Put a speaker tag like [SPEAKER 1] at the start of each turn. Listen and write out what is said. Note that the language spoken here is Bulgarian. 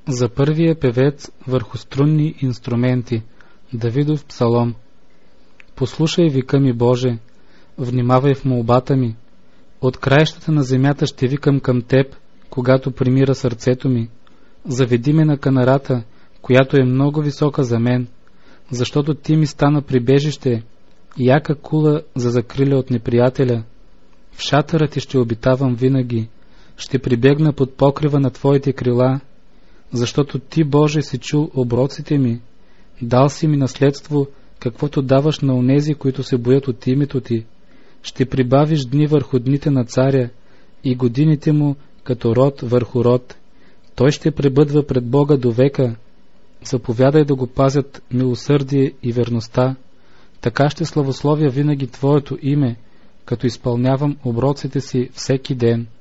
[SPEAKER 1] За първия певец върху струнни инструменти, Давидов псалом. Послушай вика ми, Боже, внимавай в молбата ми. От краищата на земята ще викам към Теб, когато примира сърцето ми. Заведи ме на канарата, която е много висока за мен, защото Ти ми стана прибежище, яка кула за закриля от неприятеля. В шатъра Ти ще обитавам винаги, ще прибегна под покрива на Твоите крила, защото Ти, Боже, си чул оброците ми, дал си ми наследство, каквото даваш на онези, които се боят от името Ти. Ще прибавиш дни върху дните на царя и годините му като род върху род. Той ще пребъдва пред Бога до века. Заповядай да го пазят милосърдие и верността. Така ще славословя винаги Твоето име, като изпълнявам оброците си всеки ден.